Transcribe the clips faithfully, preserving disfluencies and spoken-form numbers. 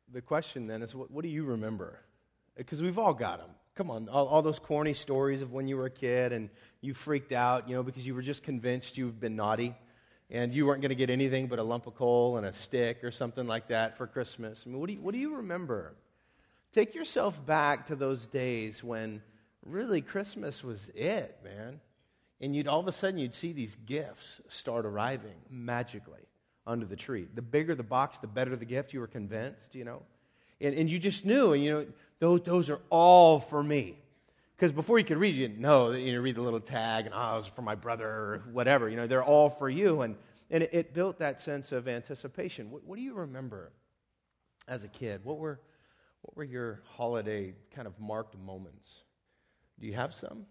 the question then is, what, what do you remember? Because we've all got them. Come on, all, all those corny stories of when you were a kid and you freaked out, you know, because you were just convinced you've been naughty and you weren't going to get anything but a lump of coal and a stick or something like that for Christmas. I mean, what do you, what do you remember? Take yourself back to those days when really Christmas was it, man. And you'd all of a sudden you'd see these gifts start arriving magically under the tree. The bigger the box, the better the gift. You were convinced, you know. And, and you just knew, and you know, those those are all for me. Because before you could read, you didn't know that you know, read the little tag, and oh, it was for my brother or whatever. You know, they're all for you, and and it, it built that sense of anticipation. What, what do you remember as a kid? What were what were your holiday kind of marked moments? Do you have some?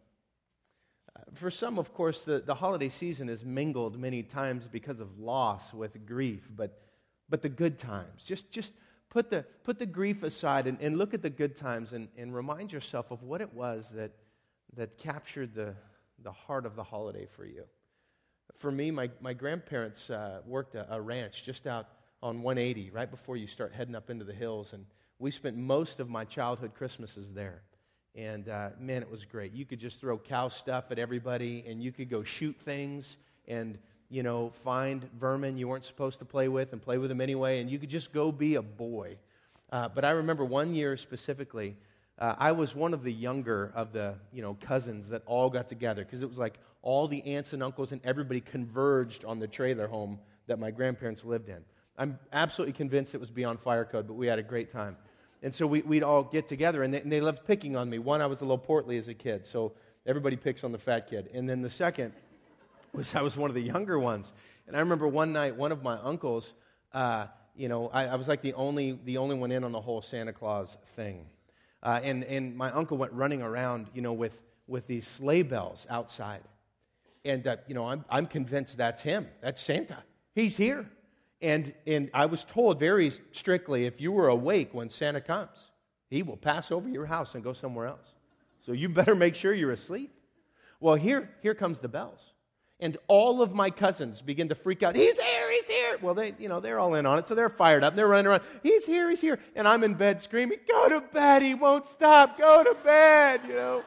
Uh, for some, of course, the, the holiday season is mingled many times because of loss with grief, but but the good times, just just. Put the put the grief aside and, and look at the good times and, and remind yourself of what it was that that captured the, the heart of the holiday for you. For me, my, my grandparents uh, worked a, a ranch just out on one eighty, right before you start heading up into the hills, and we spent most of my childhood Christmases there. And uh, man, it was great. You could just throw cow stuff at everybody, and you could go shoot things and you know, find vermin you weren't supposed to play with and play with them anyway, and you could just go be a boy. Uh, but I remember one year specifically, uh, I was one of the younger of the, you know, cousins that all got together, because it was like all the aunts and uncles and everybody converged on the trailer home that my grandparents lived in. I'm absolutely convinced it was beyond fire code, but we had a great time. And so we, we'd all get together, and they, and they loved picking on me. One, I was a little portly as a kid, so everybody picks on the fat kid. And then the second was I was one of the younger ones. And I remember one night, one of my uncles, uh, you know, I, I was like the only the only one in on the whole Santa Claus thing. Uh, and, and my uncle went running around, you know, with, with these sleigh bells outside. And, uh, you know, I'm, I'm convinced that's him. That's Santa. He's here. And, and I was told very strictly, if you were awake when Santa comes, he will pass over your house and go somewhere else. So you better make sure you're asleep. Well, here, here comes the bells. And all of my cousins begin to freak out. He's here, he's here. Well, they, you know, they're all in on it, so they're fired up. And they're running around. He's here, he's here. And I'm in bed screaming, go to bed, he won't stop. Go to bed, you know.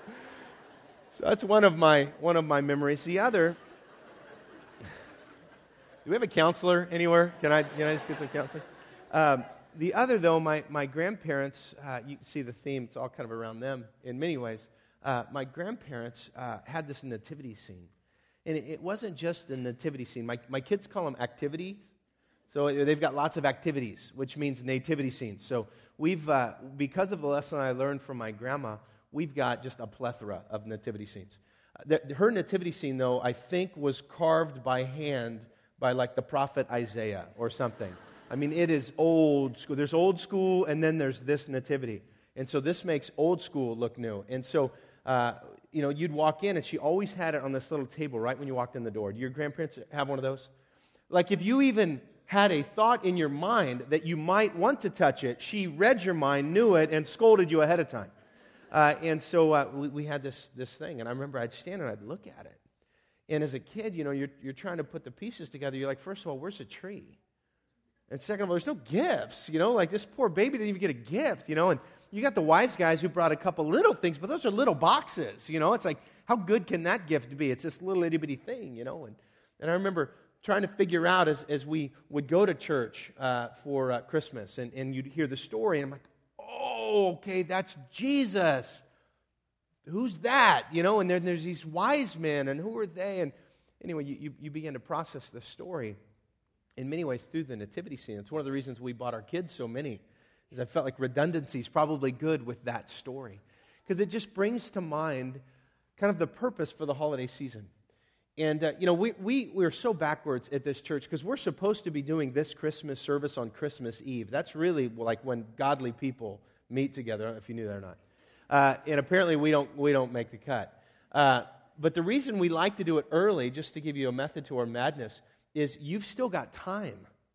So that's one of my one of my memories. The other, do we have a counselor anywhere? Can I can I just get some counseling? Um, the other, though, my, my grandparents, uh, you can see the theme, it's all kind of around them in many ways. Uh, my grandparents uh, had this nativity scene. And it wasn't just a nativity scene. My, my kids call them activities. So they've got lots of activities, which means nativity scenes. So we've, uh, because of the lesson I learned from my grandma, we've got just a plethora of nativity scenes. Uh, the, her nativity scene, though, I think was carved by hand by like the prophet Isaiah or something. I mean, it is old school. There's old school, and then there's this nativity. And so this makes old school look new. And so Uh, you know, you'd walk in, and she always had it on this little table right when you walked in the door. Do your grandparents have one of those? Like, if you even had a thought in your mind that you might want to touch it, she read your mind, knew it, and scolded you ahead of time. Uh, and so uh, we, we had this this thing, and I remember I'd stand and I'd look at it. And as a kid, you know, you're, you're trying to put the pieces together. You're like, first of all, where's the tree? And second of all, there's no gifts, you know, like this poor baby didn't even get a gift, you know, and you got the wise guys who brought a couple little things, but those are little boxes, you know. It's like, how good can that gift be? It's this little itty-bitty thing, you know. And, and I remember trying to figure out as, as we would go to church uh, for uh, Christmas, and, and you'd hear the story, and I'm like, oh, okay, that's Jesus. Who's that? You know, and then there's these wise men, and who are they? And anyway, you, you, you begin to process the story in many ways through the nativity scene. It's one of the reasons we bought our kids so many, is I felt like redundancy is probably good with that story, because it just brings to mind kind of the purpose for the holiday season. And, uh, you know, we, we, we're so backwards at this church, because we're supposed to be doing this Christmas service on Christmas Eve. That's really like when godly people meet together. I don't know if you knew that or not. Uh, and apparently we don't, we don't make the cut. Uh, but the reason we like to do it early, just to give you a method to our madness, is you've still got time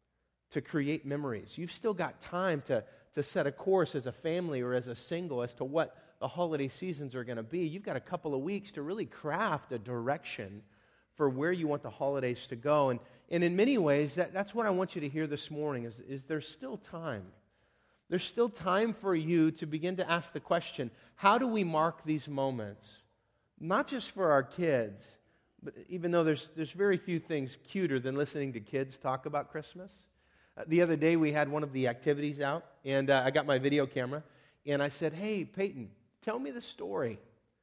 to create memories. You've still got time to, to set a course as a family or as a single as to what the holiday seasons are going to be. You've got a couple of weeks to really craft a direction for where you want the holidays to go. And, and in many ways, that, that's what I want you to hear this morning, is, is there's still time. There's still time for you to begin to ask the question, how do we mark these moments? Not just for our kids, but even though there's, there's very few things cuter than listening to kids talk about Christmas. Uh, the other day we had one of the activities out, and uh, I got my video camera, and I said, hey, Peyton, tell me the story.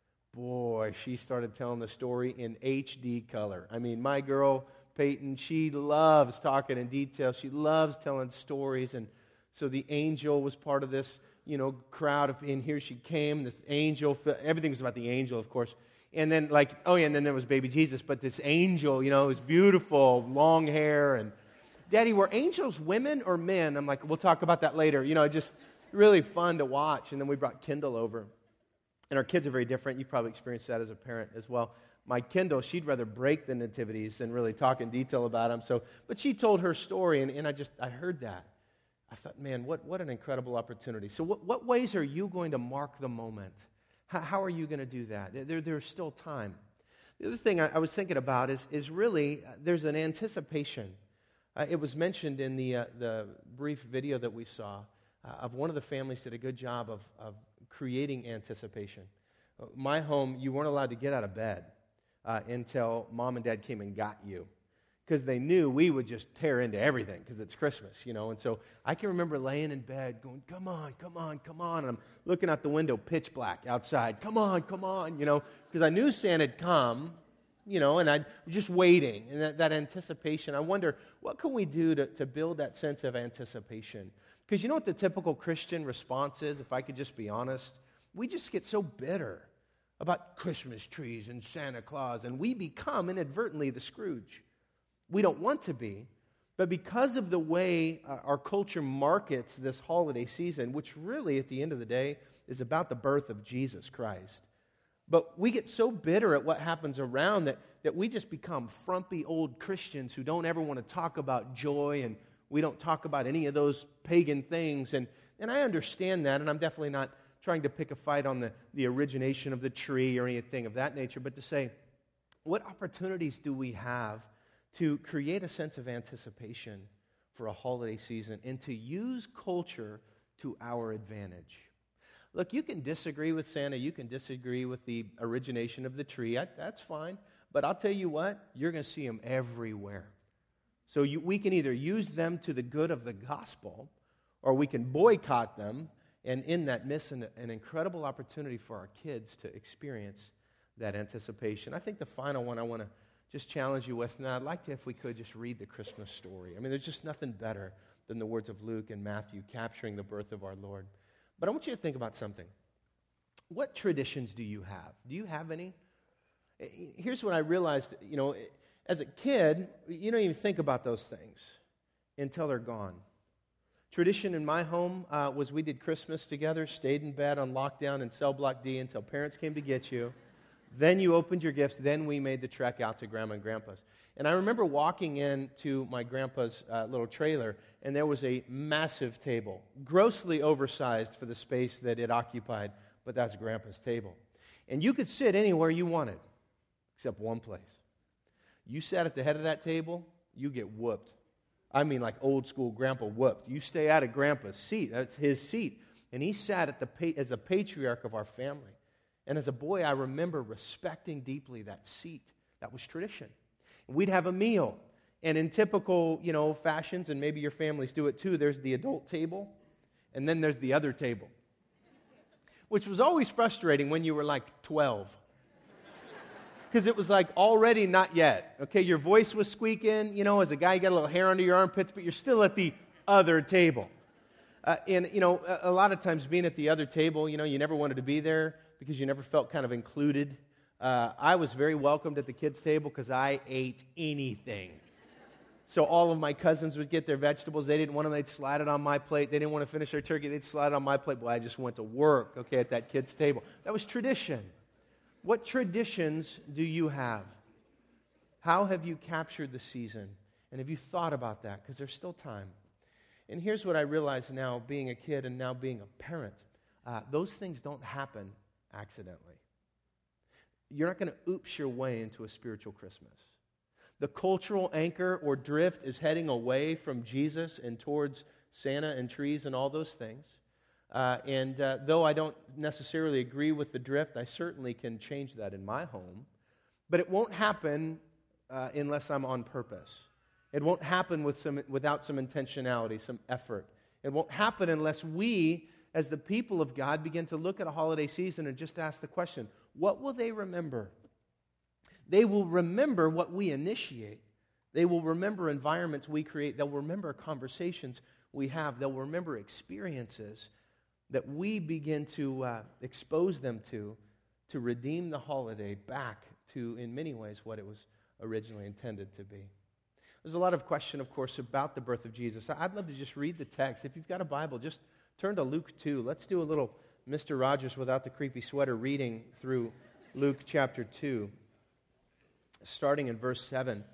Boy, she started telling the story in H D color. I mean, my girl, Peyton, she loves talking in detail. She loves telling stories, and so the angel was part of this, you know, crowd of, and here she came, this angel, everything was about the angel, of course. And then, like, oh yeah, and then there was baby Jesus, but this angel, you know, was beautiful, long hair, and Daddy, were angels women or men? I'm like, we'll talk about that later. You know, just really fun to watch. And then we brought Kendall over. And our kids are very different. You've probably experienced that as a parent as well. My Kendall, she'd rather break the nativities than really talk in detail about them. So, but she told her story, and, and I just, I heard that. I thought, man, what, what an incredible opportunity. So what, what ways are you going to mark the moment? How, how are you going to do that? There, there's still time. The other thing I, I was thinking about is, is really, uh, there's an anticipation. Uh, it was mentioned in the, uh, the brief video that we saw uh, of one of the families did a good job of, of creating anticipation. Uh, my home, you weren't allowed to get out of bed uh, until Mom and Dad came and got you, because they knew we would just tear into everything because it's Christmas, you know. And so I can remember laying in bed going, come on, come on, come on. And I'm looking out the window, pitch black outside. Come on, come on, you know, because I knew Santa had come, you know, and I was just waiting. And that, that anticipation, I wonder, what can we do to, to build that sense of anticipation? Because you know what the typical Christian response is, if I could just be honest? We just get so bitter about Christmas trees and Santa Claus, and we become inadvertently the Scrooge. We don't want to be, but because of the way uh, our culture markets this holiday season, which really at the end of the day is about the birth of Jesus Christ, but we get so bitter at what happens around that, that we just become frumpy old Christians who don't ever want to talk about joy, and we don't talk about any of those pagan things. And, and I understand that, and I'm definitely not trying to pick a fight on the, the origination of the tree or anything of that nature, but to say, what opportunities do we have to create a sense of anticipation for a holiday season and to use culture to our advantage? Look, you can disagree with Santa, you can disagree with the origination of the tree, I, that's fine, but I'll tell you what, you're going to see them everywhere. So you, we can either use them to the good of the gospel, or we can boycott them, and in that miss an, an incredible opportunity for our kids to experience that anticipation. I think the final one I want to just challenge you with, now I'd like to, if we could, just read the Christmas story. I mean, there's just nothing better than the words of Luke and Matthew capturing the birth of our Lord. But I want you to think about something. What traditions do you have? Do you have any? Here's what I realized, you know, as a kid, you don't even think about those things until they're gone. Tradition in my home uh, was we did Christmas together, stayed in bed on lockdown in cell block D until parents came to get you. Then you opened your gifts. Then we made the trek out to Grandma and Grandpa's. And I remember walking into my grandpa's uh, little trailer, and there was a massive table, grossly oversized for the space that it occupied, but that's Grandpa's table. And you could sit anywhere you wanted, except one place. You sat at the head of that table, you get whooped. I mean, like old school Grandpa whooped. You stay out of Grandpa's seat. That's his seat. And he sat at the pa- as the patriarch of our family. And as a boy, I remember respecting deeply that seat. That was tradition. And we'd have a meal. And in typical, you know, fashions, and maybe your families do it too, there's the adult table, and then there's the other table. Which was always frustrating when you were like twelve. Because it was like already not yet. Okay, your voice was squeaking, you know, as a guy, you got a little hair under your armpits, but you're still at the other table. Uh, and, you know, a, a lot of times being at the other table, you know, you never wanted to be there because you never felt kind of included. Uh, I was very welcomed at the kids' table because I ate anything. So all of my cousins would get their vegetables. They didn't want them. They'd slide it on my plate. They didn't want to finish their turkey. They'd slide it on my plate. Boy, I just went to work, okay, at that kids' table. That was tradition. What traditions do you have? How have you captured the season? And have you thought about that? Because there's still time. And here's what I realize now, being a kid and now being a parent. Uh, those things don't happen accidentally. You're not going to oops your way into a spiritual Christmas. The cultural anchor or drift is heading away from Jesus and towards Santa and trees and all those things. Uh, and uh, though I don't necessarily agree with the drift, I certainly can change that in my home. But it won't happen uh, unless I'm on purpose. It won't happen with some, without some intentionality, some effort. It won't happen unless we, as the people of God, begin to look at a holiday season and just ask the question, what will they remember? They will remember what we initiate. They will remember environments we create. They'll remember conversations we have. They'll remember experiences that we begin to uh, expose them to, to redeem the holiday back to, in many ways, what it was originally intended to be. There's a lot of question, of course, about the birth of Jesus. I'd love to just read the text. If you've got a Bible, just turn to Luke two. Let's do a little Mister Rogers without the creepy sweater reading through Luke chapter two, starting in verse seven.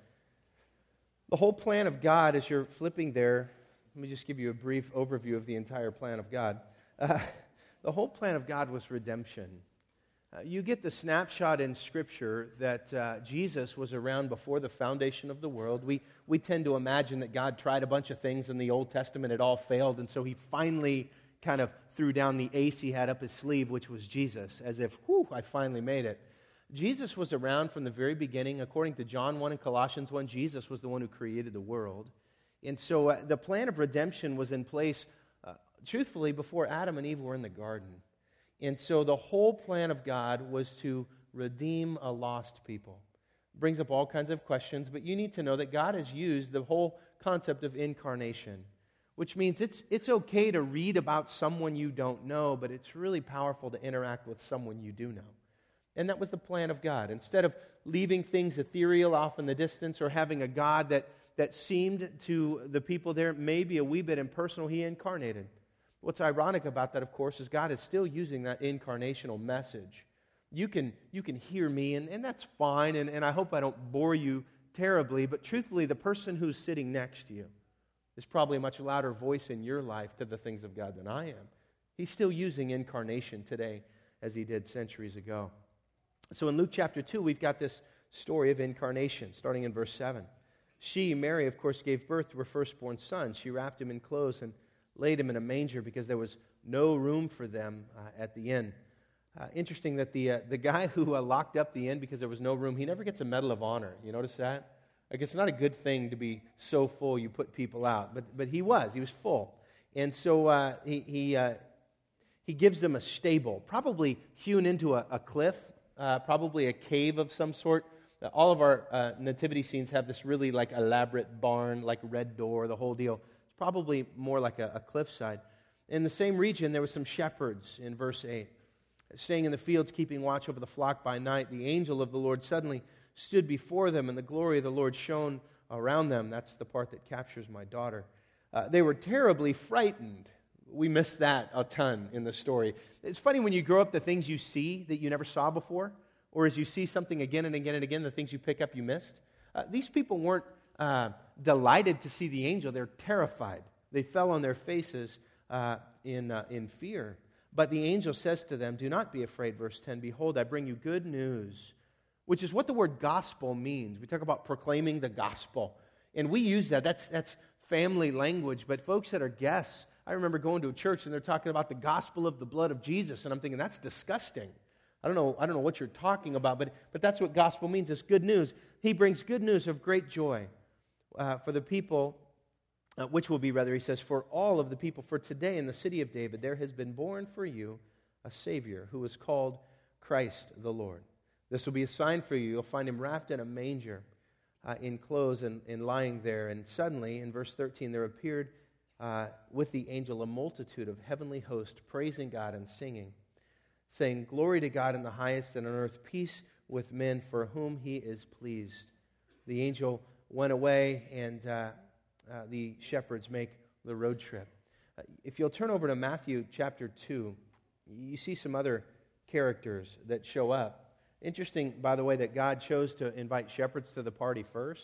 The whole plan of God, as you're flipping there, let me just give you a brief overview of the entire plan of God. Uh, the whole plan of God was redemption. Uh, you get the snapshot in Scripture that uh, Jesus was around before the foundation of the world. We, we tend to imagine that God tried a bunch of things in the Old Testament, it all failed, and so he finally kind of threw down the ace he had up his sleeve, which was Jesus, as if, whew, I finally made it. Jesus was around from the very beginning. According to John one and Colossians one, Jesus was the one who created the world. And so uh, the plan of redemption was in place, uh, truthfully, before Adam and Eve were in the garden. And so the whole plan of God was to redeem a lost people. It brings up all kinds of questions, but you need to know that God has used the whole concept of incarnation, which means it's, it's okay to read about someone you don't know, but it's really powerful to interact with someone you do know. And that was the plan of God. Instead of leaving things ethereal off in the distance or having a God that, that seemed to the people there maybe a wee bit impersonal, he incarnated. What's ironic about that, of course, is God is still using that incarnational message. You can, you can hear me, and, and that's fine, and, and I hope I don't bore you terribly, but truthfully, the person who's sitting next to you is probably a much louder voice in your life to the things of God than I am. He's still using incarnation today as he did centuries ago. So in Luke chapter two, we've got this story of incarnation, starting in verse seven. She, Mary, of course, gave birth to her firstborn son. She wrapped him in clothes and laid him in a manger because there was no room for them uh, at the inn. Uh, interesting that the uh, the guy who uh, locked up the inn because there was no room, he never gets a Medal of Honor. You notice that? Like, it's not a good thing to be so full you put people out. But but he was. He was full. And so uh, he he, uh, he gives them a stable, probably hewn into a, a cliff, uh, probably a cave of some sort. Uh, all of our uh, nativity scenes have this really like elaborate barn, like red door, the whole deal. It's probably more like a, a cliffside. In the same region, there were some shepherds in verse eight. Staying in the fields, keeping watch over the flock by night, the angel of the Lord suddenly stood before them, and the glory of the Lord shone around them. That's the part that captures my daughter. Uh, they were terribly frightened. We miss that a ton in the story. It's funny when you grow up, the things you see that you never saw before, or as you see something again and again and again, the things you pick up you missed. Uh, these people weren't uh, delighted to see the angel. They're terrified. They fell on their faces uh, in, uh, in fear. But the angel says to them, "Do not be afraid," verse ten, "Behold, I bring you good news," which is what the word gospel means. We talk about proclaiming the gospel. And we use that. That's, that's family language. But folks that are guests, I remember going to a church and they're talking about the gospel of the blood of Jesus. And I'm thinking, that's disgusting. I don't know, I don't know what you're talking about, but, but that's what gospel means. It's good news. He brings good news of great joy uh, for the people, uh, which will be, rather, he says, for all of the people. For today in the city of David there has been born for you a Savior who is called Christ the Lord. This will be a sign for you. You'll find him wrapped in a manger, uh, in clothes and, and lying there. And suddenly, in verse thirteen, there appeared uh, with the angel a multitude of heavenly hosts, praising God and singing, saying, "Glory to God in the highest, and on earth peace with men for whom he is pleased." The angel went away, and uh, uh, the shepherds make the road trip. Uh, if you'll turn over to Matthew chapter two, you see some other characters that show up. Interesting, by the way, that God chose to invite shepherds to the party first.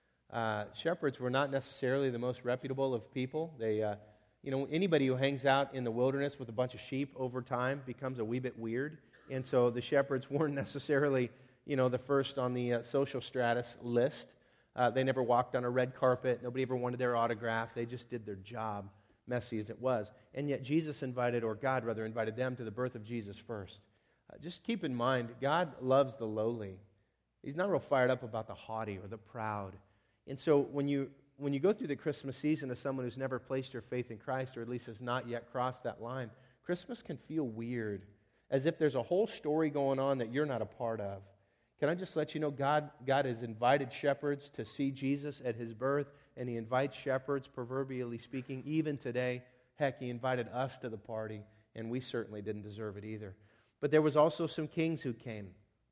Uh, shepherds were not necessarily the most reputable of people. They, uh, you know, anybody who hangs out in the wilderness with a bunch of sheep over time becomes a wee bit weird. And so the shepherds weren't necessarily, you know, the first on the uh, social stratus list. Uh, they never walked on a red carpet. Nobody ever wanted their autograph. They just did their job. messy as it was. And yet Jesus invited, or God rather, invited them to the birth of Jesus first. Uh, just keep in mind, God loves the lowly. He's not real fired up about the haughty or the proud. And so when you when you go through the Christmas season as someone who's never placed your faith in Christ, or at least has not yet crossed that line, Christmas can feel weird, as if there's a whole story going on that you're not a part of. Can I just let you know, God, God has invited shepherds to see Jesus at his birth, and he invites shepherds, proverbially speaking, even today. Heck, he invited us to the party, and we certainly didn't deserve it either. But there was also some kings who came.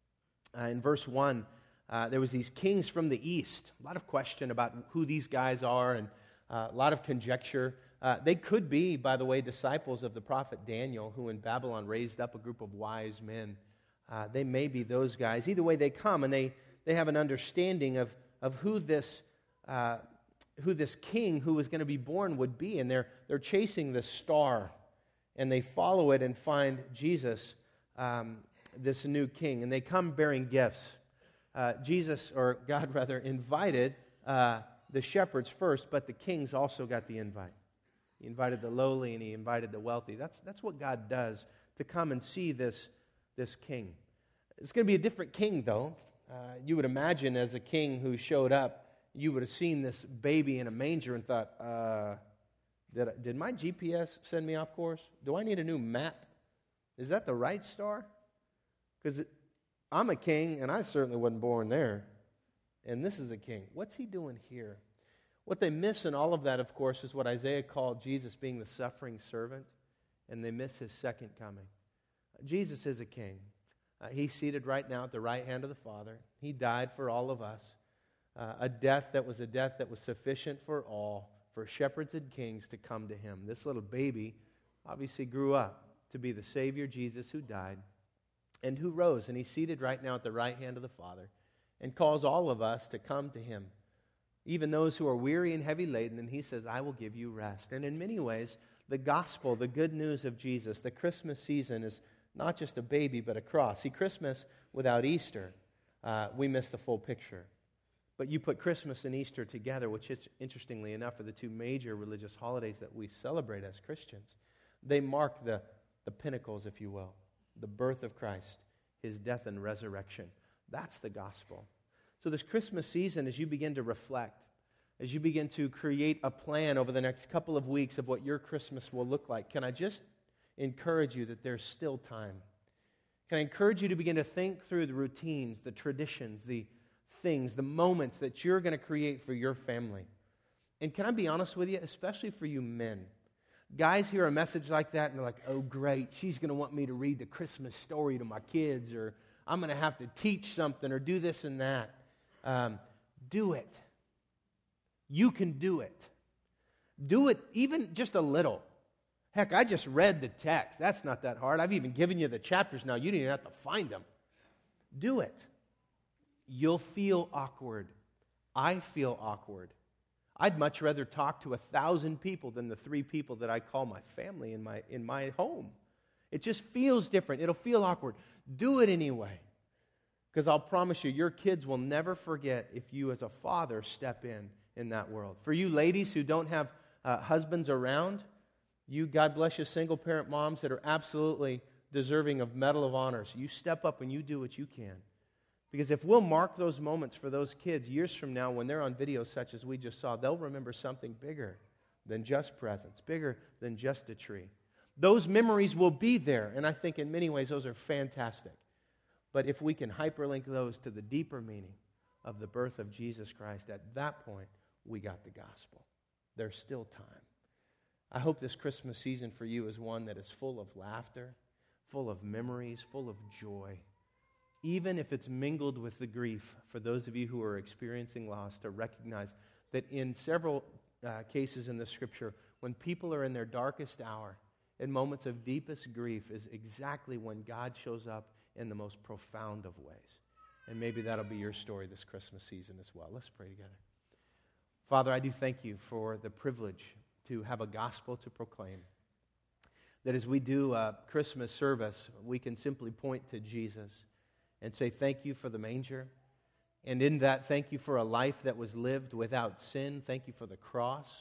Uh, in verse one, uh, there was these kings from the east. A lot of question about who these guys are, and uh, a lot of conjecture. Uh, they could be, by the way, disciples of the prophet Daniel, who in Babylon raised up a group of wise men. Uh, they may be those guys. Either way, they come, and they, they have an understanding of, of who this uh, who this king who was going to be born would be, and they're, they're chasing the star, and they follow it and find Jesus, um, this new king, and they come bearing gifts. Uh, Jesus, or God rather, invited uh, the shepherds first, but the kings also got the invite. He invited the lowly and he invited the wealthy. That's, that's what God does, to come and see this, this king. It's going to be a different king, though. Uh, you would imagine, as a king who showed up, you would have seen this baby in a manger and thought, uh, did, I, did my G P S send me off course? Do I need a new map? Is that the right star? Because I'm a king, and I certainly wasn't born there. And this is a king. What's he doing here? What they miss in all of that, of course, is what Isaiah called Jesus being the suffering servant, and they miss his second coming. Jesus is a king. Uh, he's seated right now at the right hand of the Father. He died for all of us. Uh, a death that was a death that was sufficient for all, for shepherds and kings to come to him. This little baby obviously grew up to be the Savior Jesus who died and who rose, and he's seated right now at the right hand of the Father and calls all of us to come to him, even those who are weary and heavy laden, and he says, I will give you rest. And in many ways, the gospel, the good news of Jesus, the Christmas season is not just a baby, but a cross. See, Christmas without Easter, uh, we miss the full picture. But you put Christmas and Easter together, which is, interestingly enough, are the two major religious holidays that we celebrate as Christians. They mark the, the pinnacles, if you will, the birth of Christ, his death and resurrection. That's the gospel. So this Christmas season, as you begin to reflect, as you begin to create a plan over the next couple of weeks of what your Christmas will look like, can I just encourage you that there's still time? Can I encourage you to begin to think through the routines, the traditions, the things, the moments that you're going to create for your family? And can I be honest with you, especially for you men? Guys hear a message like that and they're like, oh great, she's going to want me to read the Christmas story to my kids, or I'm going to have to teach something or do this and that. Um, do it. You can do it. Do it even just a little. Heck, I just read the text. That's not that hard. I've even given you the chapters now. You don't even have to find them. Do it. You'll feel awkward. I feel awkward. I'd much rather talk to a thousand people than the three people that I call my family in my, in my home. It just feels different. It'll feel awkward. Do it anyway. Because I'll promise you, your kids will never forget if you as a father step in in that world. For you ladies who don't have uh, husbands around, you, God bless you, single-parent moms that are absolutely deserving of Medal of Honors, you step up and you do what you can. Because if we'll mark those moments for those kids years from now when they're on videos such as we just saw, they'll remember something bigger than just presents, bigger than just a tree. Those memories will be there, and I think in many ways those are fantastic. But if we can hyperlink those to the deeper meaning of the birth of Jesus Christ, at that point, we got the gospel. There's still time. I hope this Christmas season for you is one that is full of laughter, full of memories, full of joy. Even if it's mingled with the grief, for those of you who are experiencing loss, to recognize that in several uh, cases in the Scripture, when people are in their darkest hour, in moments of deepest grief, is exactly when God shows up in the most profound of ways. And maybe that'll be your story this Christmas season as well. Let's pray together. Father, I do thank you for the privilege to have a gospel to proclaim. That as we do a Christmas service, we can simply point to Jesus and say thank you for the manger. And in that, thank you for a life that was lived without sin. Thank you for the cross.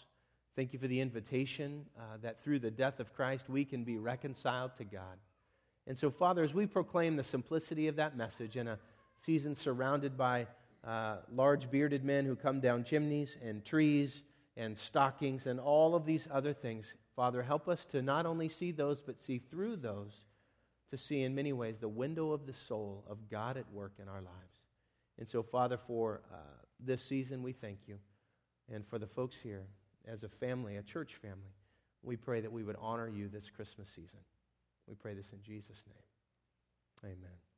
Thank you for the invitation uh, that through the death of Christ we can be reconciled to God. And so, Father, as we proclaim the simplicity of that message in a season surrounded by uh, large bearded men who come down chimneys and trees and stockings and all of these other things, Father, help us to not only see those, but see through those, to see in many ways the window of the soul of God at work in our lives. And so, Father, for uh, this season, we thank you. And for the folks here, as a family, a church family, we pray that we would honor you this Christmas season. We pray this in Jesus' name. Amen.